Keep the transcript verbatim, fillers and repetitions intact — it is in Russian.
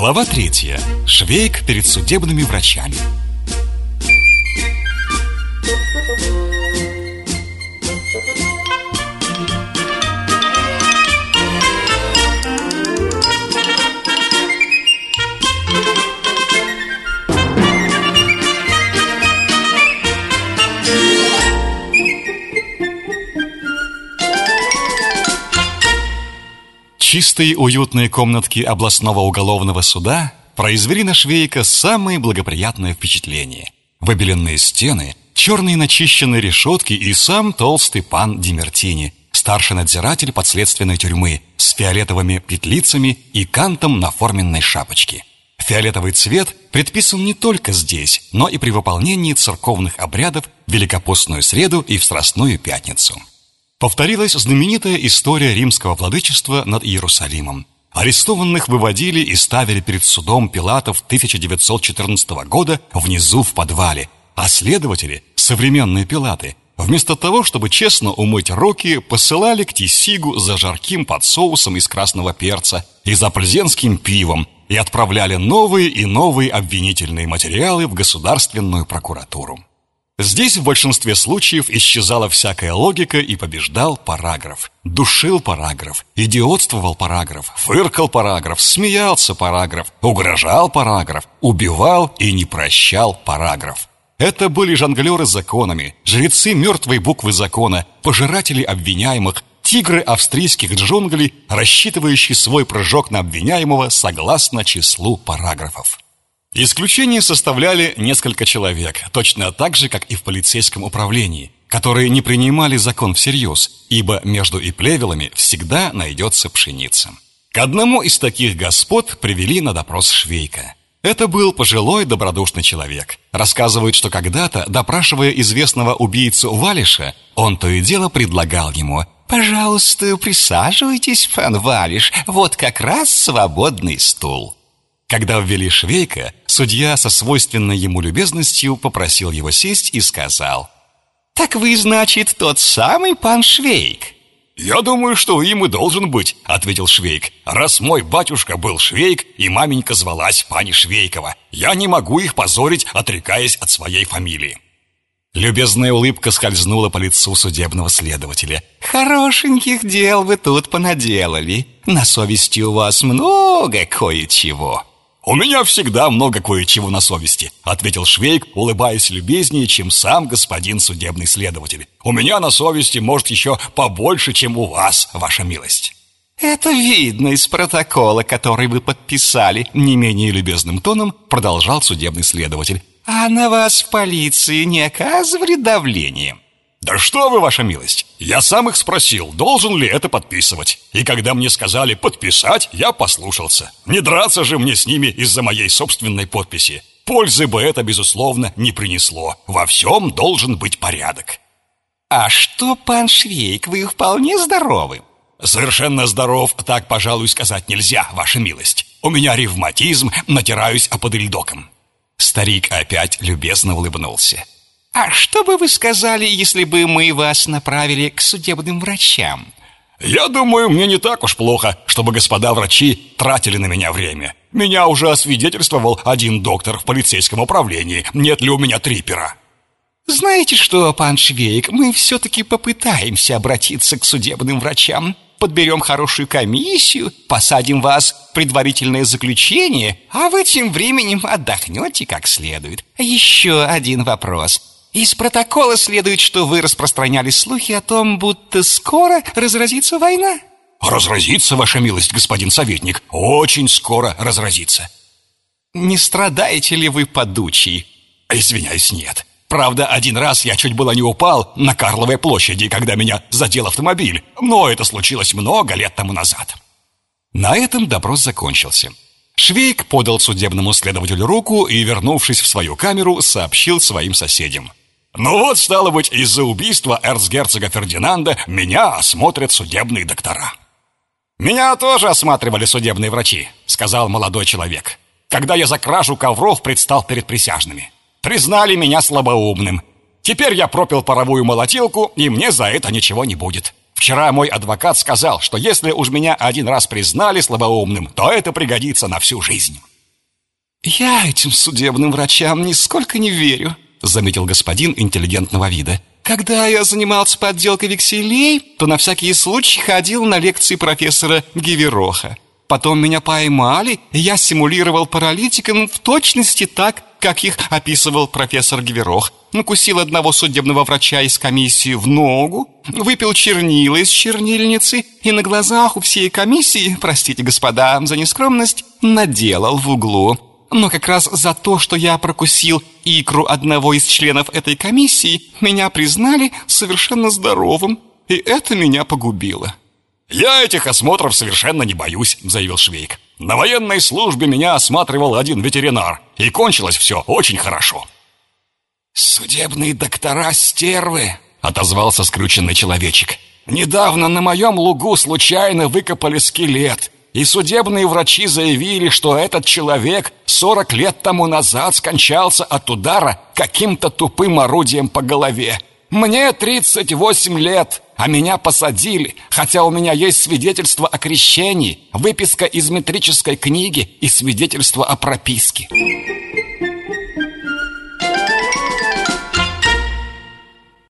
Глава третья. Швейк перед судебными врачами. Чистые уютные комнатки областного уголовного суда произвели на Швейка самые благоприятные впечатления. Выбеленные стены, черные начищенные решетки и сам толстый пан Димертини, старший надзиратель подследственной тюрьмы, с фиолетовыми петлицами и кантом на форменной шапочке. Фиолетовый цвет предписан не только здесь, но и при выполнении церковных обрядов в Великопостную среду и в Страстную пятницу. Повторилась знаменитая история римского владычества над Иерусалимом. Арестованных выводили и ставили перед судом Пилатов тысяча девятьсот четырнадцатого года внизу в подвале, а следователи, современные Пилаты, вместо того, чтобы честно умыть руки, посылали к Тисигу за жарким под соусом из красного перца и за пльзенским пивом и отправляли новые и новые обвинительные материалы в государственную прокуратуру. Здесь в большинстве случаев исчезала всякая логика и побеждал параграф. Душил параграф, идиотствовал параграф, фыркал параграф, смеялся параграф, угрожал параграф, убивал и не прощал параграф. Это были жонглеры законами, жрецы мертвой буквы закона, пожиратели обвиняемых, тигры австрийских джунглей, рассчитывающие свой прыжок на обвиняемого согласно числу параграфов. Исключение составляли несколько человек, точно так же, как и в полицейском управлении, которые не принимали закон всерьез, ибо между и плевелами всегда найдется пшеница. К одному из таких господ привели на допрос Швейка. Это был пожилой добродушный человек. Рассказывают, что когда-то, допрашивая известного убийцу Валиша, он то и дело предлагал ему: «Пожалуйста, присаживайтесь, пан Валиш, вот как раз свободный стул». Когда ввели Швейка, судья со свойственной ему любезностью попросил его сесть и сказал: «Так вы, значит, тот самый пан Швейк?» «Я думаю, что им и должен быть», — ответил Швейк. «Раз мой батюшка был Швейк, и маменька звалась пани Швейкова, я не могу их позорить, отрекаясь от своей фамилии». Любезная улыбка скользнула по лицу судебного следователя. «Хорошеньких дел вы тут понаделали. На совести у вас много кое-чего». «У меня всегда много кое-чего на совести», — ответил Швейк, улыбаясь любезнее, чем сам господин судебный следователь. «У меня на совести, может, еще побольше, чем у вас, ваша милость». «Это видно из протокола, который вы подписали», — не менее любезным тоном продолжал судебный следователь. «А на вас в полиции не оказывали давления?» «Да что вы, ваша милость! Я сам их спросил, должен ли это подписывать. И когда мне сказали подписать, я послушался. Не драться же мне с ними из-за моей собственной подписи. Пользы бы это, безусловно, не принесло. Во всем должен быть порядок». «А что, пан Швейк, вы вполне здоровы?» «Совершенно здоров, так, пожалуй, сказать нельзя, ваша милость. У меня ревматизм, натираюсь аподельдоком». Старик опять любезно улыбнулся. «А что бы вы сказали, если бы мы вас направили к судебным врачам?» «Я думаю, мне не так уж плохо, чтобы господа врачи тратили на меня время. Меня уже освидетельствовал один доктор в полицейском управлении. Нет ли у меня трипера?» «Знаете что, пан Швейк, мы все-таки попытаемся обратиться к судебным врачам. Подберем хорошую комиссию, посадим вас в предварительное заключение, а вы тем временем отдохнете как следует. Еще один вопрос. Из протокола следует, что вы распространяли слухи о том, будто скоро разразится война». «Разразится, ваша милость, господин советник, очень скоро разразится». «Не страдаете ли вы подучей?» «Извиняюсь, нет. Правда, один раз я чуть было не упал на Карловой площади, когда меня задел автомобиль, но это случилось много лет тому назад». На этом допрос закончился. Швейк подал судебному следователю руку и, вернувшись в свою камеру, сообщил своим соседям: «Ну вот, стало быть, из-за убийства эрцгерцога Фердинанда меня осмотрят судебные доктора». «Меня тоже осматривали судебные врачи», — сказал молодой человек, «когда я за кражу ковров предстал перед присяжными. Признали меня слабоумным. Теперь я пропил паровую молотилку, и мне за это ничего не будет. Вчера мой адвокат сказал, что если уж меня один раз признали слабоумным, то это пригодится на всю жизнь». «Я этим судебным врачам нисколько не верю», — заметил господин интеллигентного вида. «Когда я занимался подделкой векселей, то на всякий случай ходил на лекции профессора Гивероха. Потом меня поймали, и я симулировал паралитиком в точности так, как их описывал профессор Гиверох. Накусил одного судебного врача из комиссии в ногу, выпил чернила из чернильницы и на глазах у всей комиссии, простите, господа, за нескромность, наделал в углу. Но как раз за то, что я прокусил икру одного из членов этой комиссии, меня признали совершенно здоровым, и это меня погубило». «Я этих осмотров совершенно не боюсь», — заявил Швейк. «На военной службе меня осматривал один ветеринар, и кончилось все очень хорошо». «Судебные доктора стервы», — отозвался скрюченный человечек. «Недавно на моем лугу случайно выкопали скелет, и судебные врачи заявили, что этот человек сорок лет тому назад скончался от удара каким-то тупым орудием по голове. Мне тридцать восемь лет, а меня посадили, хотя у меня есть свидетельство о крещении, выписка из метрической книги и свидетельство о прописке».